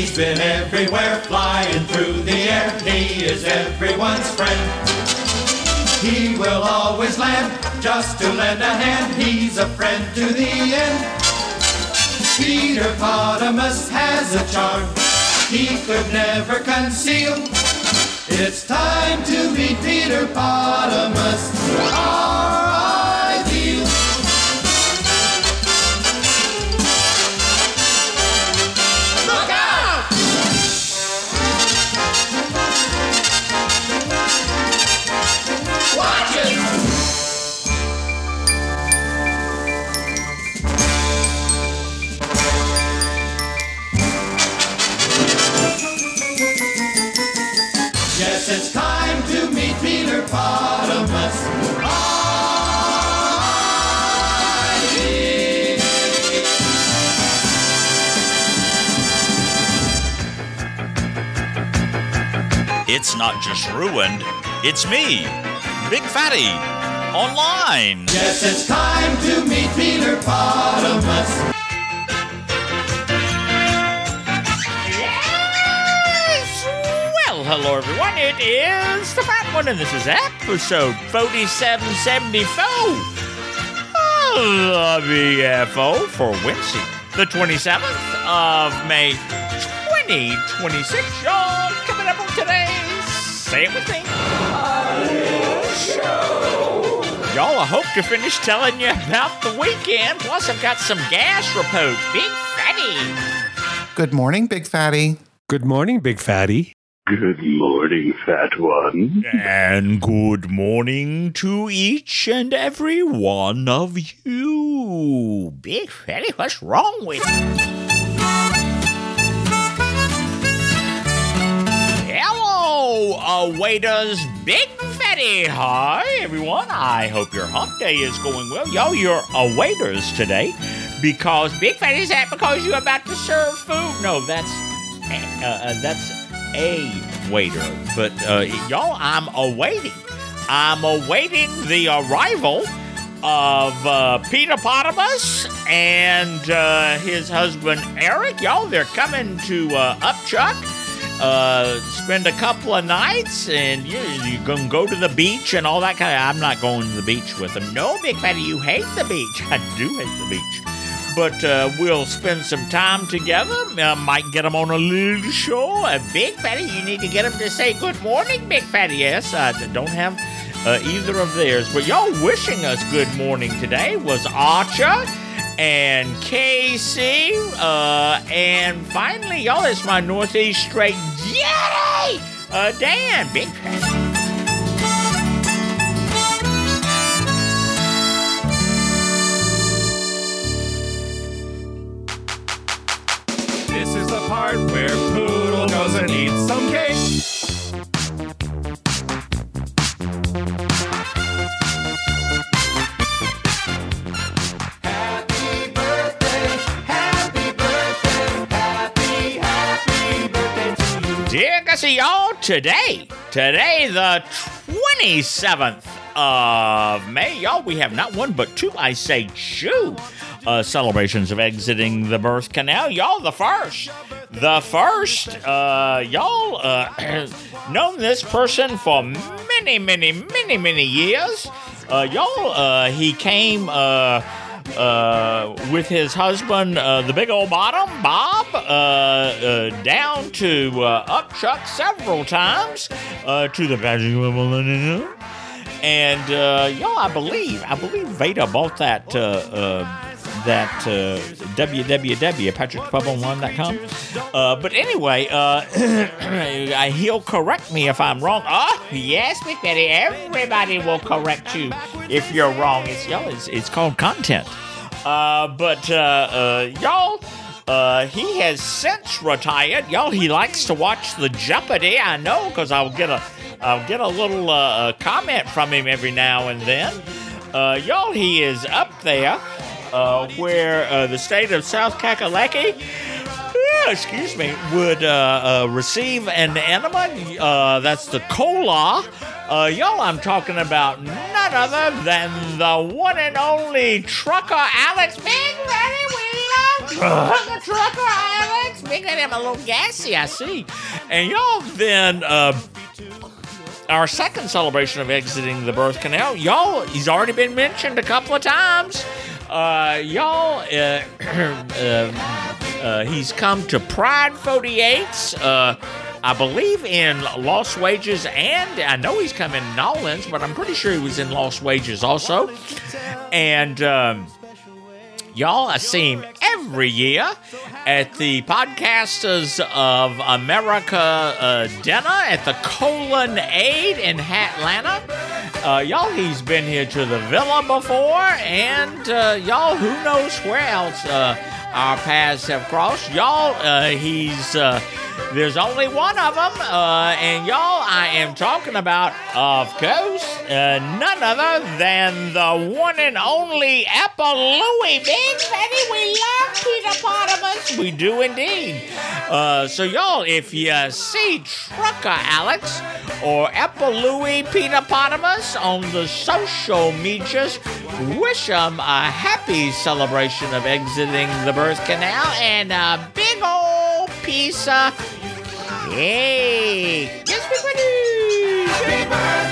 He's been everywhere, flying through the air. He is everyone's friend. He will always land, just to lend a hand. He's a friend to the end. Peter Potamus has a charm he could never conceal. It's time to meet Peter Potamus, our ideal. Look out! Watch it! Yes, it's time to meet Peter Potamus. It's not just ruined, it's me, Big Fatty, online. Yes, it's time to meet Peter Potamus. Hello everyone, it is the Fat One, and this is episode 4774 of the BFO for Wednesday, the 27th of May, 2026. Y'all, coming up on today's Say It With Me show. Y'all, I hope to finish telling you about the weekend, plus I've got some gas reports. Big Fatty. Good morning, Big Fatty. Good morning, Big Fatty. Good morning, Fat One. And good morning to each and every one of you. Big Fatty, what's wrong with you? Hello, waiters. Big Fatty. Hi, everyone. I hope your hump day is going well. Y'all, you're waiters today because Big Fatty's that because you're about to serve food. No, that's a waiter, but y'all, I'm awaiting the arrival of Peter Potamus and his husband Eric. Y'all, they're coming to Upchuck, spend a couple of nights, and you're gonna go to the beach and all that kind of. I'm not going to the beach with them. No, Big Fatty, you hate the beach. I do hate the beach. But we'll spend some time together. Might get them on a little show. Big Fatty, you need to get them to say good morning, Big Fatty. Yes, I don't have either of theirs. But y'all wishing us good morning today was Archer and Casey. And finally, y'all, it's my Northeast Straight Yeti, Dan. Big Fatty. This is the part where Poodle goes and eats some cake. Happy birthday, happy birthday, happy birthday to you. Dear Gussie, y'all, today, the 27th of May, y'all, we have not one but two, I say two, celebrations of exiting the birth canal. Y'all, the first, y'all, known this person for many years. Y'all, he came, with his husband, the big old bottom, Bob, down to Upchuck several times, to the Valley. And y'all, I believe Veda bought that www.patrickpubonline.com. But anyway, he'll correct me if I'm wrong. Oh, yes, Big Fatty, everybody will correct you if you're wrong. It's called content. But y'all, he has since retired. Y'all, he likes to watch the Jeopardy. I know, because I'll get a little comment from him every now and then. Y'all, he is up there where the state of South Kakalaki, would receive an enema. That's the cola. Y'all, I'm talking about none other than the one and only Trucker Alex. Big Fatty, we love the Trucker Alex. Big Fatty, I'm a little gassy, I see. And y'all, then our second celebration of exiting the birth canal, y'all, he's already been mentioned a couple of times. Y'all, he's come to Pride 48's, I believe in Lost Wages, and I know he's come in Nolans, but I'm pretty sure he was in Lost Wages also. And y'all, I see him every year at the Podcasters of America dinner at the Colonnade in Atlanta. Y'all, he's been here to the Villa before, and y'all, who knows where else our paths have crossed. Y'all, there's only one of them, and y'all, I am talking about, of course, none other than the one and only Apple Louie. Big Fatty, we love Peter-Potamus. We do indeed. So y'all, if you see Trucker Alex or Apple Louie Peter-Potamus on the social medias, wish them a happy celebration of exiting the birth canal and a big old piece of cake. Yes, Big Fatty.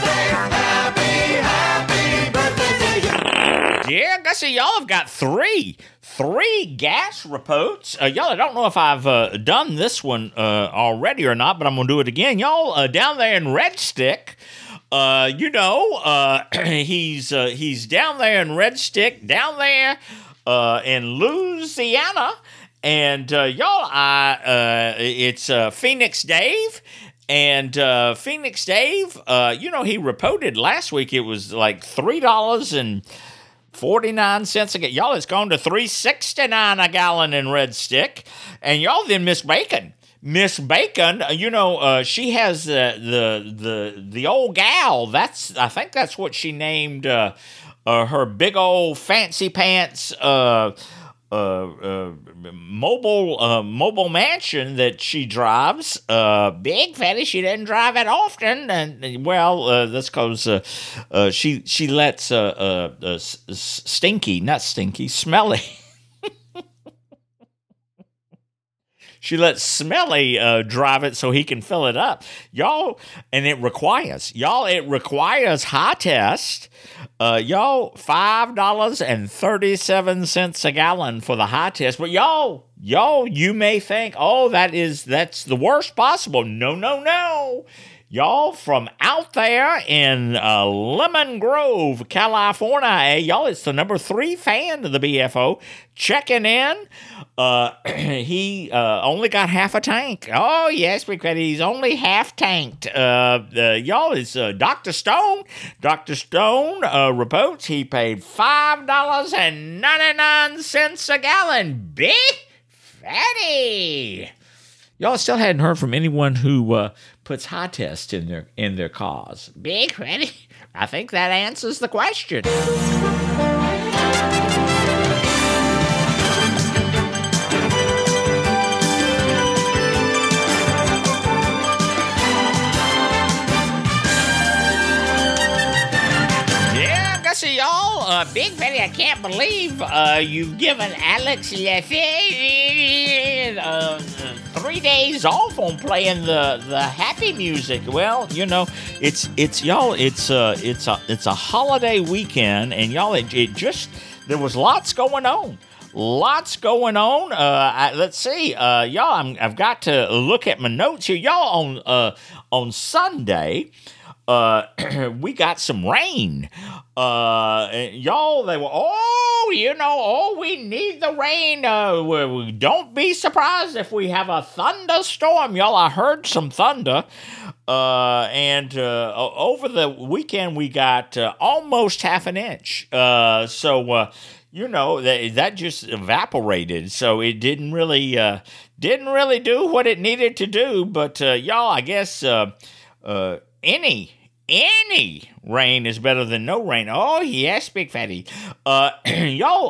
Happy birthday to you. Yeah, Gussie, y'all have got three gas reports. Y'all, I don't know if I've done this one already or not, but I'm going to do it again. Y'all, down there in Red Stick, he's down there in Red Stick, down there in Louisiana, and y'all, it's Phoenix Dave. And Phoenix Dave, he reported last week it was like $3.49 a gallon. Y'all, it's gone to $3.69 a gallon in Red Stick. And y'all, then Miss Bacon, she has the old gal. I think that's what she named her big old fancy pants mobile mansion that she drives. Big Fatty, she doesn't drive it often, and that's because she lets Smelly. She lets Smelly drive it so he can fill it up. Y'all, and it requires high test. Y'all, $5.37 a gallon for the high test. But y'all, you may think, that's the worst possible. No. Y'all, from out there in Lemon Grove, California, y'all, it's the number 3 fan of the BFO checking in. He only got half a tank. Oh, yes, because he's only half tanked. Y'all, it's Dr. Stone. Dr. Stone reports he paid $5.99 a gallon. Big Fatty. Y'all, still hadn't heard from anyone who puts high test in their cars. Big Fatty. I think that answers the question. See y'all, Big Fatty, I can't believe you've given Alex Lafayette 3 days off on playing the happy music. Well, it's a holiday weekend, and y'all, there was lots going on. Let's see, y'all. I've got to look at my notes here, y'all. On Sunday, we got some rain. Y'all, they were, we need the rain. Don't be surprised if we have a thunderstorm. Y'all, I heard some thunder. And over the weekend, we got almost half an inch. So that just evaporated. So it didn't really do what it needed to do. But y'all, I guess any rain is better than no rain. Oh, yes, Big Fatty. Y'all,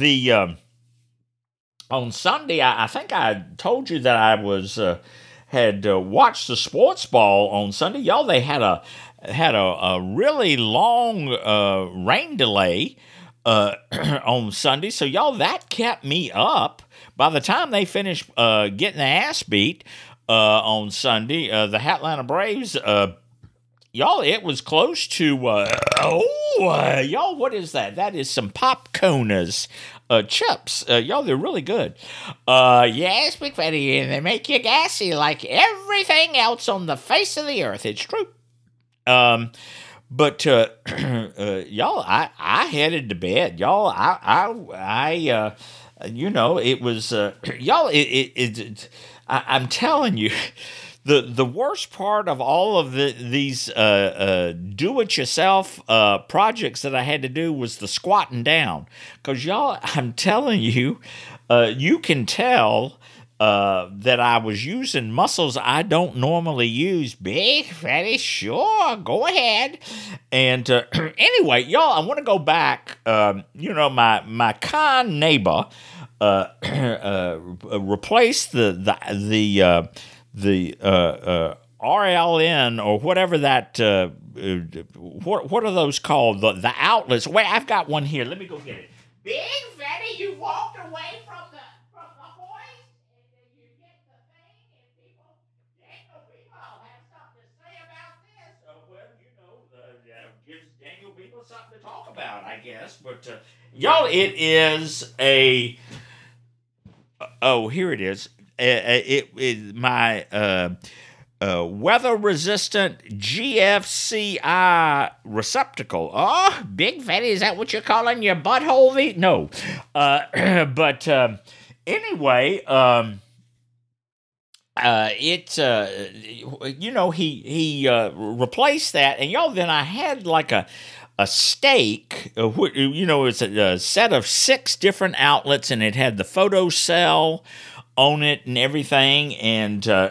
on Sunday, I think I told you that I had watched the sports ball on Sunday. Y'all, they had a really long rain delay. on Sunday. So y'all, that kept me up. By the time they finished getting the ass beat on Sunday, the Atlanta Braves, y'all, it was close to, y'all, what is that? That is some Popcorners chips. Y'all, they're really good. Yes, Big Fatty, and they make you gassy like everything else on the face of the earth. It's true. But y'all, I headed to bed. Y'all, it was, y'all, I'm telling you, the worst part of all of these do-it-yourself projects that I had to do was the squatting down. Because y'all, I'm telling you, you can tell that I was using muscles I don't normally use. Big Fatty, sure, go ahead. And anyway, y'all, I want to go back. My kind neighbor replaced the RLN or whatever that. What are those called? The outlets. Wait, I've got one here. Let me go get it. Big Fatty, you walked away from the hoist. Gives Daniel people something to talk about, I guess. But y'all, it is a. Oh, here it is. It is my weather-resistant GFCI receptacle. Oh, Big Fatty, is that what you're calling your butthole? No, but anyway. He replaced that, and y'all, then I had like a stake, it's a set of 6 different outlets, and it had the photo cell on it and everything, and so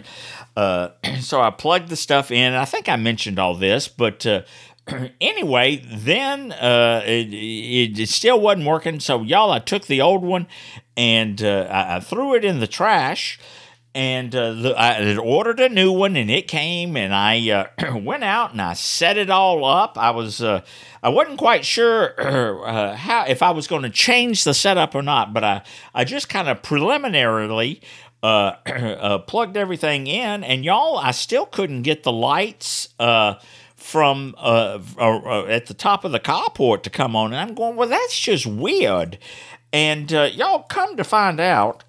I plugged the stuff in. I think I mentioned all this, but anyway, then it still wasn't working, so y'all, I took the old one, and I threw it in the trash. And I had ordered a new one, and it came, and I went out and I set it all up. I wasn't quite sure if I was going to change the setup or not, but I just kind of preliminarily plugged everything in, and y'all, I still couldn't get the lights from at the top of the carport to come on, and I'm going, well, that's just weird. And y'all, come to find out,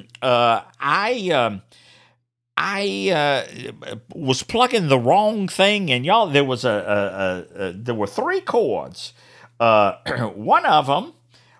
I was plugging the wrong thing, and y'all, there was there were 3 cords. One of them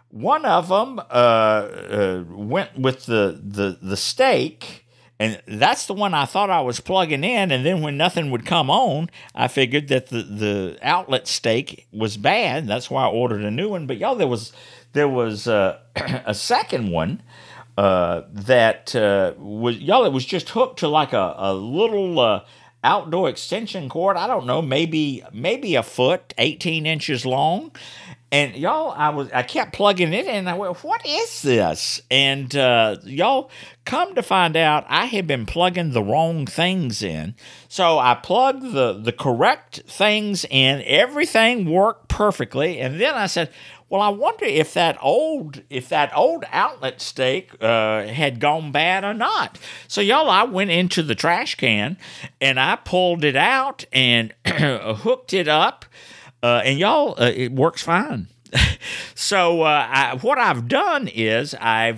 went with the stake, and that's the one I thought I was plugging in. And then when nothing would come on, I figured that the outlet stake was bad. That's why I ordered a new one. But y'all, there was a second one that was, y'all, it was just hooked to like a little outdoor extension cord. I don't know, maybe a foot, 18 inches long. And y'all, I kept plugging it in, and I went, what is this? And y'all, come to find out, I had been plugging the wrong things in. So I plugged the correct things in. Everything worked perfectly. And then I said, well, I wonder if that old outlet stake had gone bad or not. So y'all, I went into the trash can, and I pulled it out and hooked it up. And y'all, it works fine. So what I've done is I've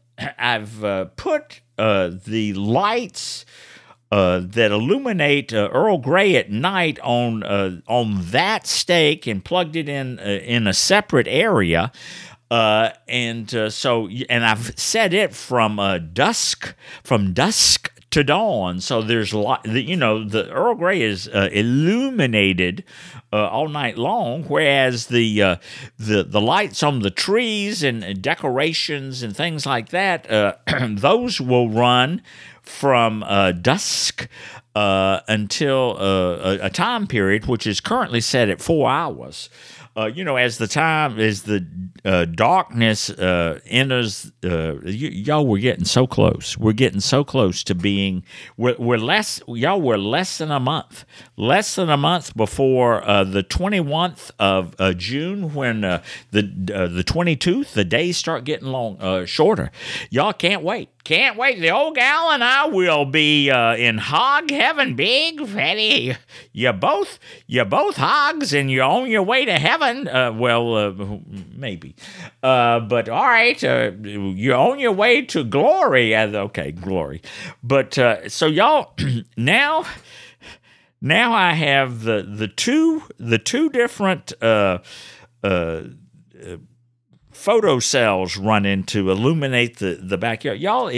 put the lights that illuminate Earl Grey at night on that stake, and plugged it in a separate area. And I've set it from dusk to dawn. So there's the Earl Grey is illuminated all night long, whereas the lights on the trees and decorations and things like that, those will run from dusk until a time period which is currently set at 4 hours. as the darkness enters, y'all were getting so close. We're getting so close to being. We're less than a month. Less than a month before the 21th of June, when the 22th, the days start getting shorter. Y'all can't wait. Can't wait. The old gal and I will be in hog heaven, Big Fatty. You both hogs, and you're on your way to heaven. Maybe. But all right, you're on your way to glory. Okay, glory. But so y'all now I have the two different photo cells running to illuminate the backyard. Y'all,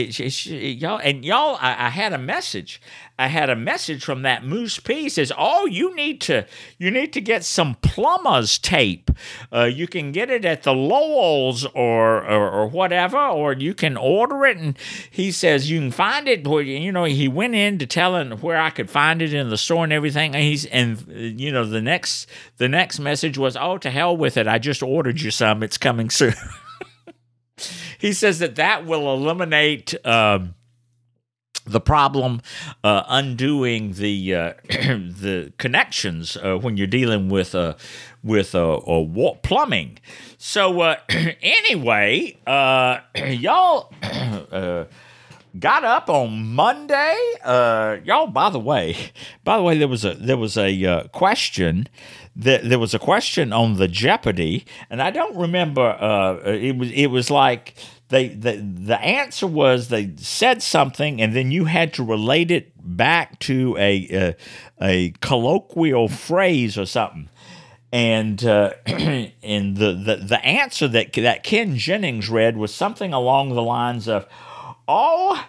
I had a message. I had a message from that Moose P. It says, "Oh, you need to get some plumber's tape. You can get it at the Lowell's or whatever, or you can order it." And he says you can find it. He went in to tell him where I could find it in the store and everything. And the next message was, "Oh, to hell with it. I just ordered you some. It's coming soon." He says that will eliminate the problem undoing the connections when you're dealing with plumbing. So anyway, y'all got up on Monday. Y'all, by the way, there was a question. There was a question on the Jeopardy, and I don't remember. It was like the answer was they said something, and then you had to relate it back to a colloquial phrase or something. And and the answer that Ken Jennings read was something along the lines of, "Oh,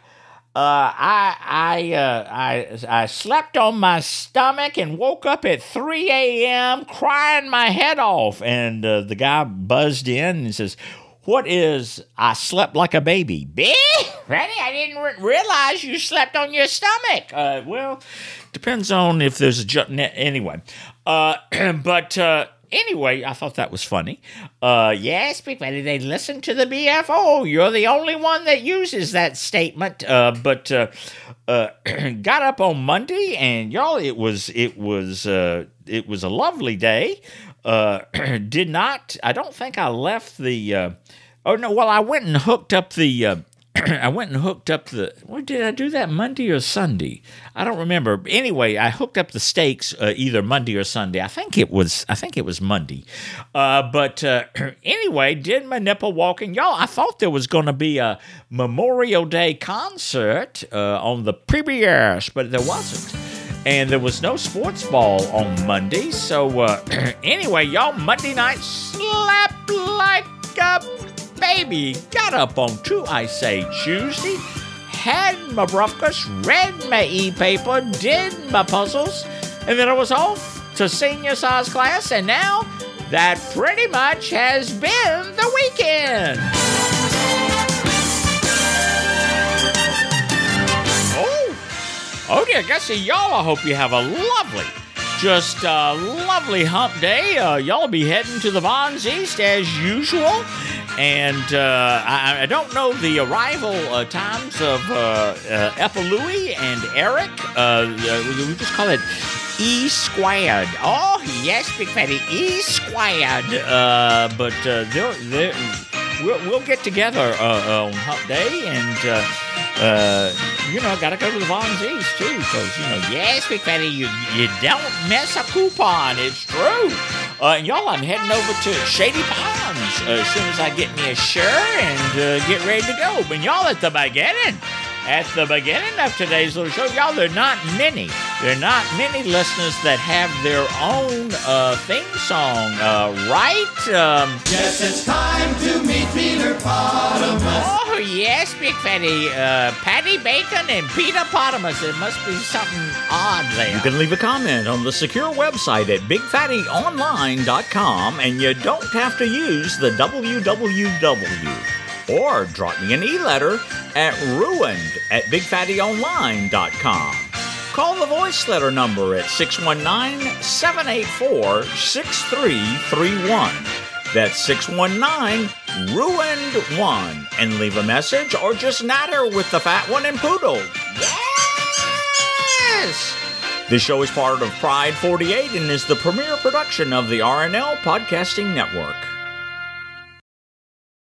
I slept on my stomach and woke up at 3 a.m. crying my head off." And the guy buzzed in and says, "What is I slept like a baby?" Ready? I didn't realize you slept on your stomach. Well, depends on if there's anyway. Anyway, I thought that was funny. Yes, Big Fatty, they listen to the BFO. You're the only one that uses that statement. But got up on Monday, and y'all, it was a lovely day. I don't think I left the. I went and hooked up the. What did I do that Monday or Sunday? I don't remember. Anyway, I hooked up the stakes either Monday or Sunday. I think it was Monday. Anyway, did my nipple walking. Y'all, I thought there was going to be a Memorial Day concert on the PBS, but there wasn't. And there was no sports ball on Monday. So anyway, y'all, Monday night slept like a baby. Got up on Tuesday, had my breakfast, read my e-paper, did my puzzles, and then I was off to senior size class, and now that pretty much has been the weekend. Oh dear, guys, y'all, I hope you have a lovely hump day. Y'all be heading to the Vons East as usual. And I don't know the arrival times of Epalui and Eric. We just call it E squared. Oh, yes, Big Fatty, E squared. But we'll get together on Hump Day, and got to go to the Vons East too, because yes, Big Fatty, you don't miss a coupon. It's true. And y'all, I'm heading over to Shady Ponds as soon as I get me a shirt and get ready to go. But y'all, at the beginning of today's little show, y'all, there are not many listeners that have their own theme song, right? Yes, it's time to meet Peter Potamus. Oh, yes, Big Fatty. Patty Bacon and Peter Potamus. There must be something odd there. You can leave a comment on the secure website at BigFattyOnline.com, and you don't have to use the www. Or drop me an e-letter at ruined@BigFattyOnline.com. Call the voice letter number at 619-784-6331. That's 619-RUINED1. And leave a message or just natter with the Fat One and Poodle. Yes! This show is part of Pride 48 and is the premier production of the RNL Podcasting Network.